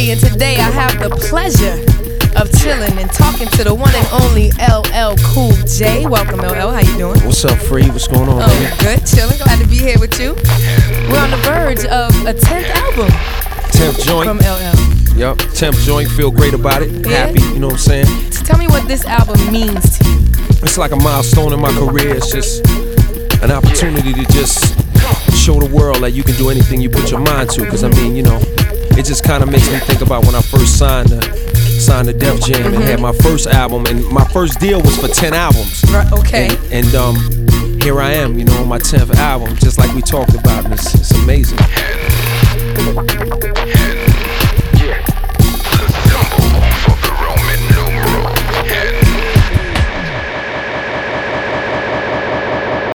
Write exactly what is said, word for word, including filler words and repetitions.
Free, and today I have the pleasure of chilling and talking to the one and only L L Cool J. Welcome, L L. How you doing? What's up, Free? What's going on, Oh, man? good. Chilling. Glad to be here with you. We're on the verge of a tenth album tenth joint. from L L. Yup, tenth joint. Feel great about it. Yeah? Happy, you know what I'm saying? So tell me what this album means to you. It's like a milestone in my career. It's just an opportunity to just show the world that you can do anything you put your mind to. Cause I mean, you know, it just kind of makes me think about when I first signed the signed the Def Jam and had my first album, and my first deal was for ten albums. Right, okay. And, and um, here I am, you know, on my tenth album, just like we talked about, and it's, it's amazing.